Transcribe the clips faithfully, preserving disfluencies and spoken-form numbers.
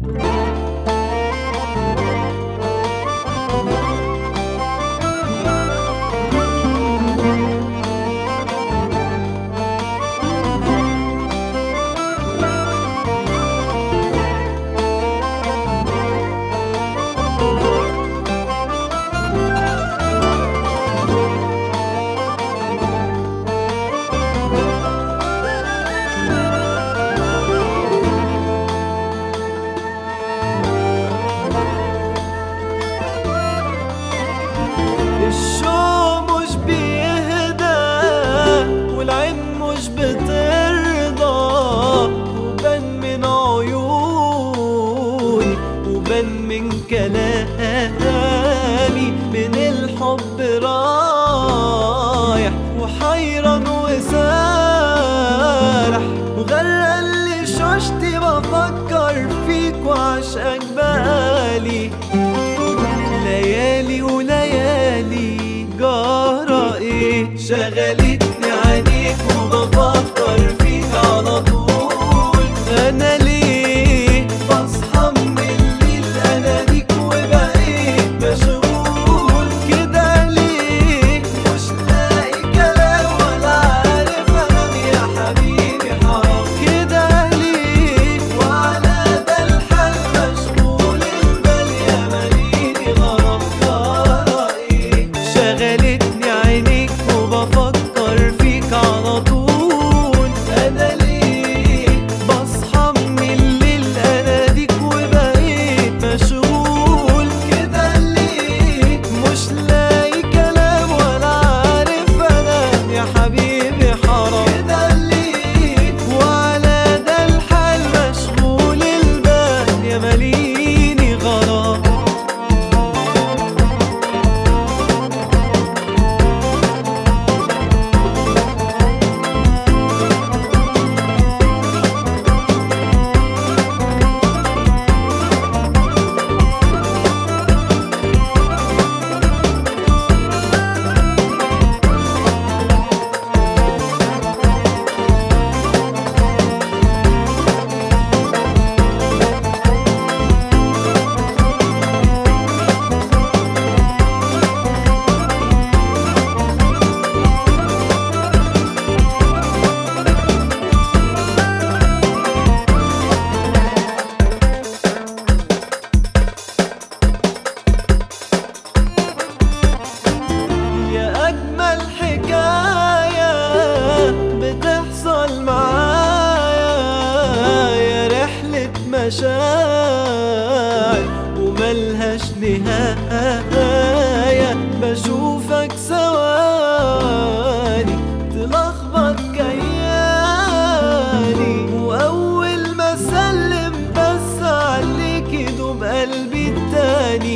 الشوق مش بيهدى والعين مش بترضى، وبان من عيوني وبان من كلامي، من الحب رايح وحيران وسارح، وغرق اللي شوشتي بفكر فيك وعشقك بقالي ليالي وليالي. جرى ايه شغلتني عينيك وبفكر فيك على طول، انا ليه بصحى من الليل اناديك وبقيت مشغول كده ليه؟ مش لاقي كلام ولا عارف انام يا حبيبي حرام كده ليه؟ وعلى ده الحال مشغول البال يا ماليني غرام. جرى ايه شغلتني عينيك وبفكر فيك على طول، انا ليه بصحى من الليل اناديك وبقيت مشغول كده ليه؟ مش لاقي كلام ولا عارف انام يا حبيبي حرام كده ليه؟ وعلى ده الحال مشغول البال يا ماليني غرام. يا أجمل حكاية بتحصل معايا، يا رحلة مشاعر وملهاش نهاية، بشوفك ثواني تلخبط كياني، وأول ما أسلم بس عليك يدوب قلبي التاني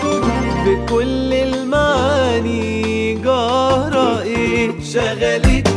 بكل المعاني. جرى ايه شغلتني